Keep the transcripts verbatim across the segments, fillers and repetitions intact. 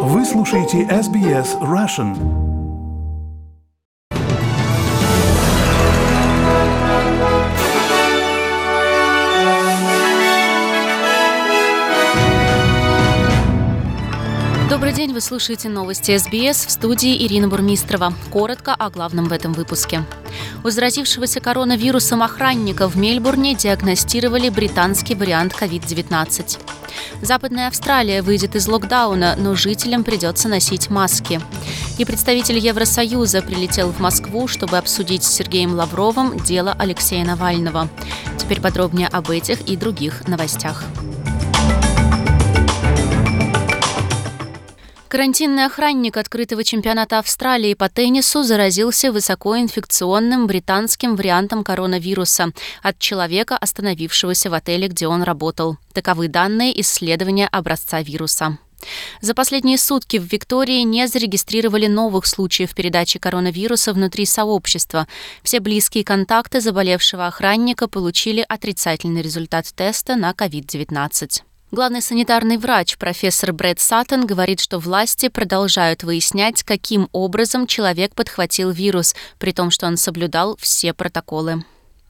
Вы слушаете эс би эс Russian. Добрый день, вы слушаете новости эс би эс, в студии Ирина Бурмистрова. Коротко о главном в этом выпуске. У заразившегося коронавирусом охранника в Мельбурне диагностировали британский вариант ковид девятнадцать. Западная Австралия выйдет из локдауна, но жителям придется носить маски. И представитель Евросоюза прилетел в Москву, чтобы обсудить с Сергеем Лавровым дело Алексея Навального. Теперь подробнее об этих и других новостях. Карантинный охранник открытого чемпионата Австралии по теннису заразился высокоинфекционным британским вариантом коронавируса от человека, остановившегося в отеле, где он работал. Таковы данные исследования образца вируса. За последние сутки в Виктории не зарегистрировали новых случаев передачи коронавируса внутри сообщества. Все близкие контакты заболевшего охранника получили отрицательный результат теста на ковид девятнадцать. Главный санитарный врач профессор Брэд Саттон говорит, что власти продолжают выяснять, каким образом человек подхватил вирус, при том, что он соблюдал все протоколы.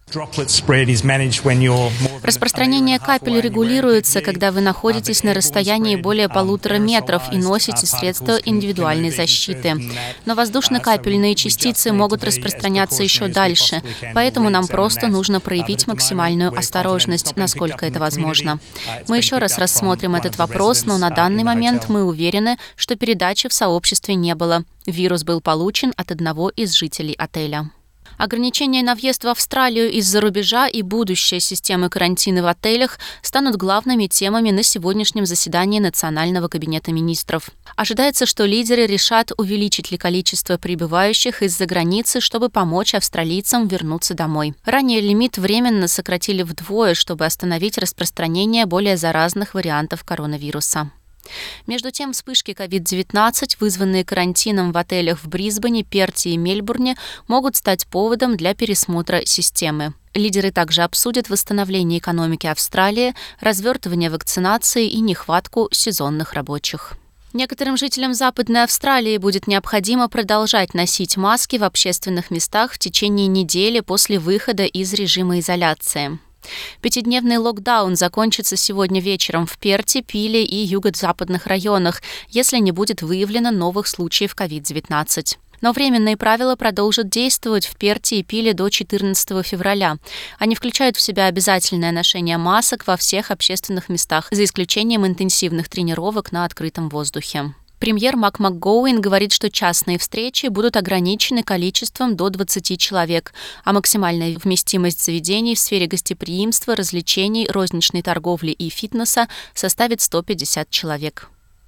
Распространение капель регулируется, когда вы находитесь на расстоянии более полутора метров и носите средства индивидуальной защиты. Но воздушно-капельные частицы могут распространяться еще дальше, поэтому нам просто нужно проявить максимальную осторожность, насколько это возможно. Мы еще раз рассмотрим этот вопрос, но на данный момент мы уверены, что передачи в сообществе не было. Вирус был получен от одного из жителей отеля. Ограничения на въезд в Австралию из-за рубежа и будущее системы карантина в отелях станут главными темами на сегодняшнем заседании Национального кабинета министров. Ожидается, что лидеры решат, увеличить ли количество прибывающих из-за границы, чтобы помочь австралийцам вернуться домой. Ранее лимит временно сократили вдвое, чтобы остановить распространение более заразных вариантов коронавируса. Между тем, вспышки ковид девятнадцать, вызванные карантином в отелях в Брисбене, Перте и Мельбурне, могут стать поводом для пересмотра системы. Лидеры также обсудят восстановление экономики Австралии, развертывание вакцинации и нехватку сезонных рабочих. Некоторым жителям Западной Австралии будет необходимо продолжать носить маски в общественных местах в течение недели после выхода из режима изоляции. Пятидневный локдаун закончится сегодня вечером в Перте, Пиле и юго-западных районах, если не будет выявлено новых случаев ковид девятнадцать. Но временные правила продолжат действовать в Перте и Пиле до четырнадцатого февраля. Они включают в себя обязательное ношение масок во всех общественных местах, за исключением интенсивных тренировок на открытом воздухе. Премьер Мак МакГоуин говорит, что частные встречи будут ограничены количеством до двадцати человек, а максимальная вместимость заведений в сфере гостеприимства, развлечений, розничной торговли и фитнеса составит сто пятьдесят человек.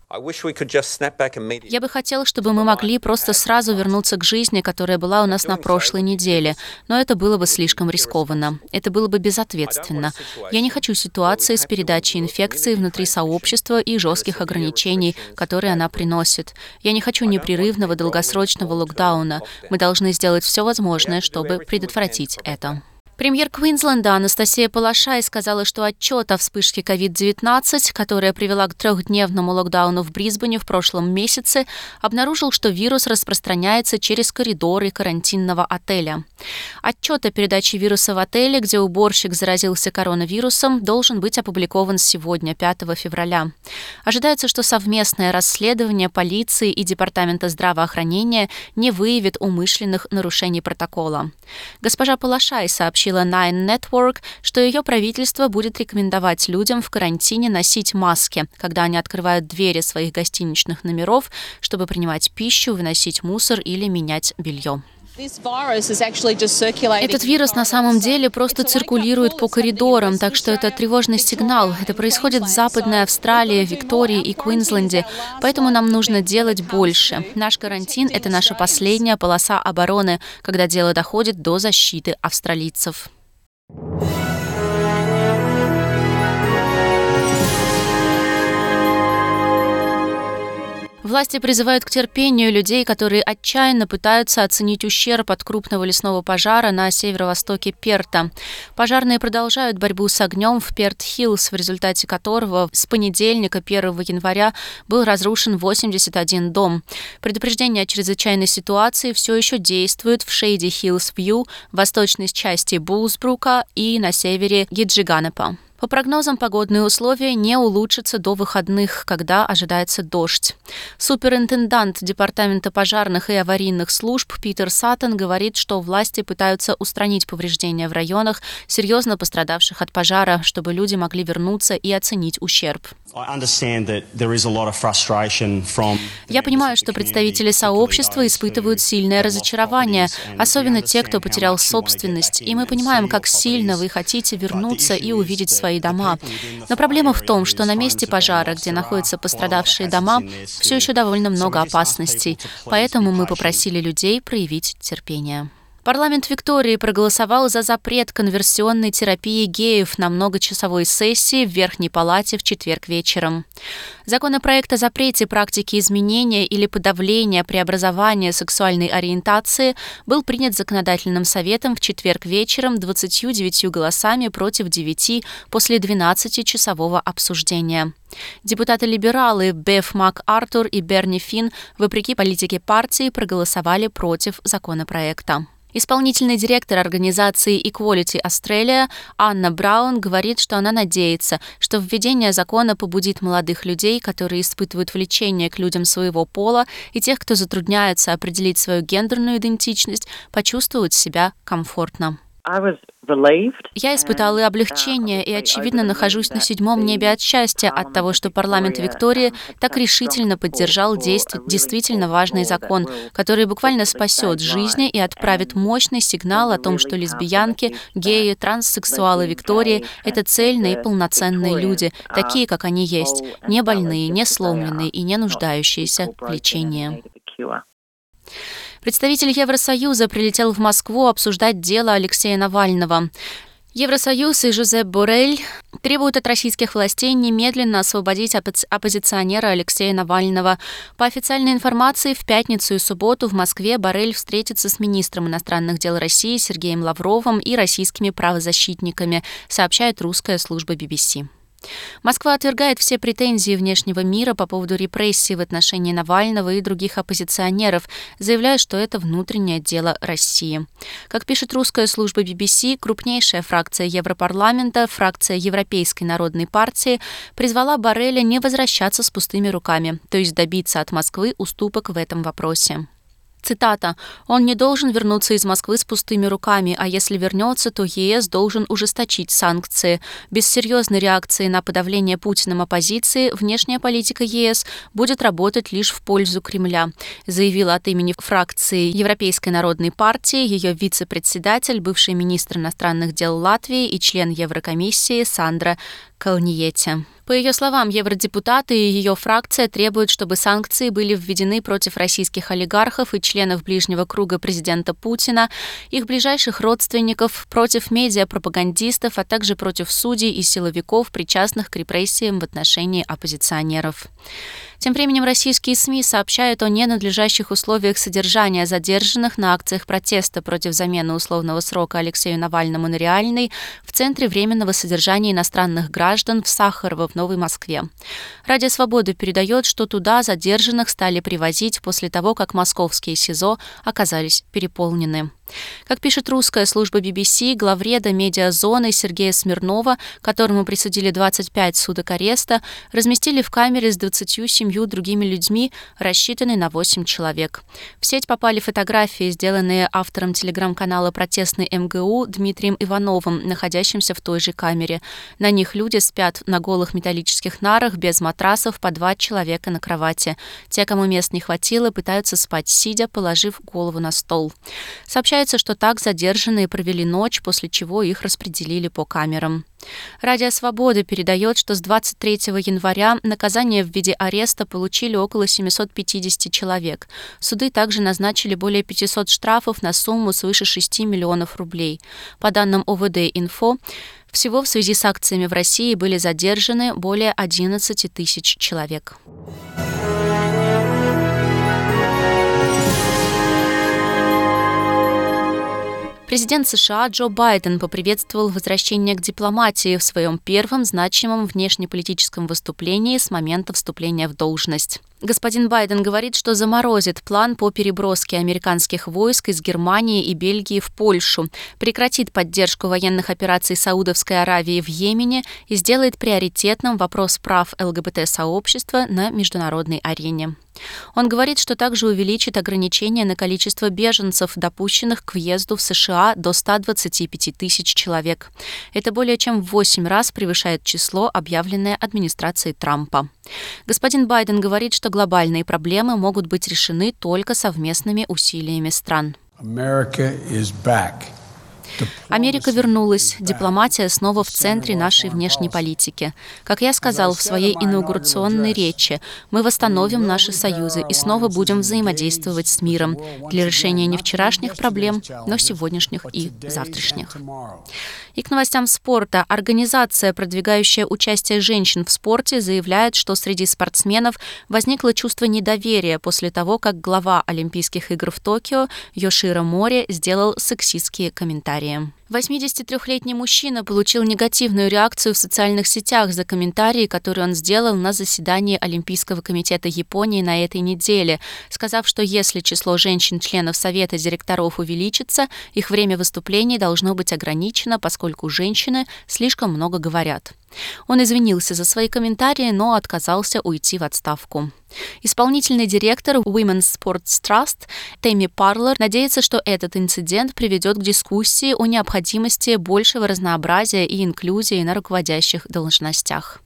Я бы хотел, чтобы мы могли просто сразу вернуться к жизни, которая была у нас на прошлой неделе, но это было бы слишком рискованно. Это было бы безответственно. Я не хочу ситуации с передачей инфекции внутри сообщества и жестких ограничений, которые она приносит. Я не хочу непрерывного долгосрочного локдауна. Мы должны сделать все возможное, чтобы предотвратить это. Премьер Квинсленда Анастасия Палашай сказала, что отчет о вспышке ковид девятнадцать, которая привела к трехдневному локдауну в Брисбене в прошлом месяце, обнаружил, что вирус распространяется через коридоры карантинного отеля. Отчет о передаче вируса в отеле, где уборщик заразился коронавирусом, должен быть опубликован сегодня, пятого февраля. Ожидается, что совместное расследование полиции и Департамента здравоохранения не выявит умышленных нарушений протокола. Госпожа Палашай сообщила Nine Network, что ее правительство будет рекомендовать людям в карантине носить маски, когда они открывают двери своих гостиничных номеров, чтобы принимать пищу, выносить мусор или менять белье. Этот вирус на самом деле просто циркулирует по коридорам, так что это тревожный сигнал. Это происходит в Западной Австралии, Виктории и Квинсленде, поэтому нам нужно делать больше. Наш карантин – это наша последняя полоса обороны, когда дело доходит до защиты австралийцев. Власти призывают к терпению людей, которые отчаянно пытаются оценить ущерб от крупного лесного пожара на северо-востоке Перта. Пожарные продолжают борьбу с огнем в Перт-Хиллз, в результате которого с понедельника, первого января, был разрушен восемьдесят один дом. Предупреждение о чрезвычайной ситуации все еще действует в Шейди Хиллз Вью, в восточной части Булсбрука и на севере Гиджиганепа. По прогнозам, погодные условия не улучшатся до выходных, когда ожидается дождь. Суперинтендант Департамента пожарных и аварийных служб Питер Саттон говорит, что власти пытаются устранить повреждения в районах, серьезно пострадавших от пожара, чтобы люди могли вернуться и оценить ущерб. Я понимаю, что представители сообщества испытывают сильное разочарование, особенно те, кто потерял собственность, и мы понимаем, как сильно вы хотите вернуться и увидеть свои свои дома. Но проблема в том, что на месте пожара, где находятся пострадавшие дома, все еще довольно много опасностей, поэтому мы попросили людей проявить терпение. Парламент Виктории проголосовал за запрет конверсионной терапии геев на многочасовой сессии в Верхней Палате в четверг вечером. Законопроект о запрете практики изменения или подавления преобразования сексуальной ориентации был принят Законодательным советом в четверг вечером двадцатью девятью голосами против девяти после двенадцатичасового обсуждения. Депутаты-либералы Беф МакАртур и Берни Финн, вопреки политике партии, проголосовали против законопроекта. Исполнительный директор организации Equality Australia Анна Браун говорит, что она надеется, что введение закона побудит молодых людей, которые испытывают влечение к людям своего пола, и тех, кто затрудняется определить свою гендерную идентичность, почувствовать себя комфортно. Я испытала и облегчение, и, очевидно, нахожусь на седьмом небе от счастья от того, что парламент Виктории так решительно поддержал действ- действительно важный закон, который буквально спасет жизни и отправит мощный сигнал о том, что лесбиянки, геи, транссексуалы Виктории — это цельные и полноценные люди, такие, как они есть, не больные, не сломленные и не нуждающиеся в лечении. Представитель Евросоюза прилетел в Москву обсуждать дело Алексея Навального. Евросоюз и Жозеп Боррель требуют от российских властей немедленно освободить оппозиционера Алексея Навального. По официальной информации, в пятницу и субботу в Москве Боррель встретится с министром иностранных дел России Сергеем Лавровым и российскими правозащитниками, сообщает русская служба би би си. Москва отвергает все претензии внешнего мира по поводу репрессий в отношении Навального и других оппозиционеров, заявляя, что это внутреннее дело России. Как пишет русская служба би би си, крупнейшая фракция Европарламента, фракция Европейской народной партии, призвала Борреля не возвращаться с пустыми руками, то есть добиться от Москвы уступок в этом вопросе. Цитата. «Он не должен вернуться из Москвы с пустыми руками, а если вернется, то ЕС должен ужесточить санкции. Без серьезной реакции на подавление Путиным оппозиции внешняя политика ЕС будет работать лишь в пользу Кремля», заявила от имени фракции Европейской народной партии ее вице-председатель, бывший министр иностранных дел Латвии и член Еврокомиссии Сандра Калниете. По ее словам, евродепутаты и ее фракция требуют, чтобы санкции были введены против российских олигархов и членов ближнего круга президента Путина, их ближайших родственников, против медиапропагандистов, а также против судей и силовиков, причастных к репрессиям в отношении оппозиционеров. Тем временем российские СМИ сообщают о ненадлежащих условиях содержания задержанных на акциях протеста против замены условного срока Алексею Навальному на реальный в Центре временного содержания иностранных граждан в Сахарово в Новой Москве. Радио «Свобода» передает, что туда задержанных стали привозить после того, как московские СИЗО оказались переполнены. Как пишет русская служба би би си, главреда медиазоны Сергея Смирнова, которому присудили двадцать пять суток ареста, разместили в камере с двадцатью семью другими людьми, рассчитанной на восемь человек. В сеть попали фотографии, сделанные автором телеграм-канала «Протестный эм гэ у» Дмитрием Ивановым, находящимся в той же камере. На них люди спят на голых металлических нарах, без матрасов, по два человека на кровати. Те, кому мест не хватило, пытаются спать сидя, положив голову на стол. Сообщается, что так задержанные провели ночь, после чего их распределили по камерам. Радио «Свобода» передает, что с двадцать третьего января наказание в виде ареста получили около семьсот пятьдесят человек. Суды также назначили более пятисот штрафов на сумму свыше шести миллионов рублей. По данным о вэ дэ-инфо, всего в связи с акциями в России были задержаны более одиннадцати тысяч человек. Президент США Джо Байден поприветствовал возвращение к дипломатии в своем первом значимом внешнеполитическом выступлении с момента вступления в должность. Господин Байден говорит, что заморозит план по переброске американских войск из Германии и Бельгии в Польшу, прекратит поддержку военных операций Саудовской Аравии в Йемене и сделает приоритетным вопрос прав ЛГБТ-сообщества на международной арене. Он говорит, что также увеличит ограничения на количество беженцев, допущенных к въезду в США до ста двадцати пяти тысяч человек. Это более чем в восемь раз превышает число, объявленное администрацией Трампа. Господин Байден говорит, что глобальные проблемы могут быть решены только совместными усилиями стран. Америка вернулась. Дипломатия снова в центре нашей внешней политики. Как я сказал в своей инаугурационной речи, мы восстановим наши союзы и снова будем взаимодействовать с миром для решения не вчерашних проблем, но сегодняшних и завтрашних. И к новостям спорта. Организация, продвигающая участие женщин в спорте, заявляет, что среди спортсменов возникло чувство недоверия после того, как глава Олимпийских игр в Токио Йоширо Мори сделал сексистские комментарии. восьмидесятитрёхлетний мужчина получил негативную реакцию в социальных сетях за комментарии, которые он сделал на заседании Олимпийского комитета Японии на этой неделе, сказав, что если число женщин-членов Совета директоров увеличится, их время выступлений должно быть ограничено, поскольку женщины слишком много говорят. Он извинился за свои комментарии, но отказался уйти в отставку. Исполнительный директор Women's Sports Trust Тэмми Парлер надеется, что этот инцидент приведет к дискуссии о необходимости большего разнообразия и инклюзии на руководящих должностях.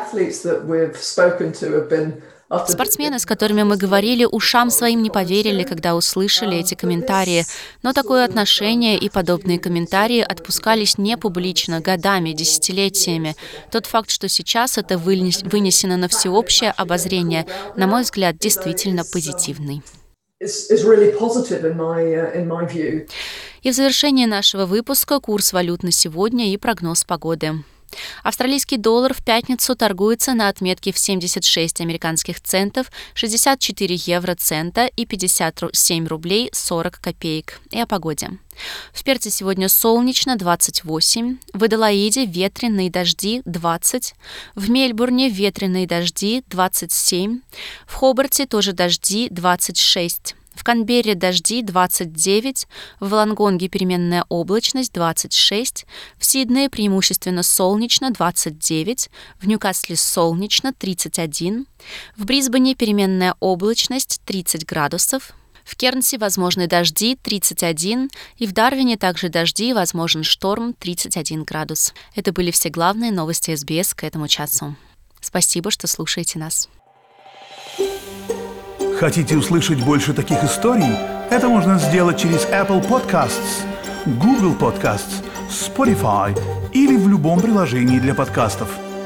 Спортсмены, с которыми мы говорили, ушам своим не поверили, когда услышали эти комментарии. Но такое отношение и подобные комментарии отпускались не публично, годами, десятилетиями. Тот факт, что сейчас это вынесено на всеобщее обозрение, на мой взгляд, действительно позитивный. И в завершении нашего выпуска курс валют на сегодня и прогноз погоды. Австралийский доллар в пятницу торгуется на отметке в семьдесят шесть американских центов, шестьдесят четыре евроцента и пятьдесят семь рублей сорок копеек. И о погоде. В Перте сегодня солнечно двадцать восемь, в Аделаиде ветреные дожди двадцать, в Мельбурне ветреные дожди двадцать семь, в Хобарте тоже дожди двадцать шесть. В Канберре дожди двадцать девять, в Волонгонге переменная облачность двадцать шесть, в Сиднее преимущественно солнечно двадцать девять, в Ньюкасле солнечно тридцать один, в Брисбене переменная облачность тридцать градусов, в Кернсе возможны дожди тридцать один, и в Дарвине также дожди, возможен шторм тридцать один градус. Это были все главные новости эс би эс к этому часу. Спасибо, что слушаете нас. Хотите услышать больше таких историй? Это можно сделать через Apple Podcasts, Google Podcasts, Spotify или в любом приложении для подкастов.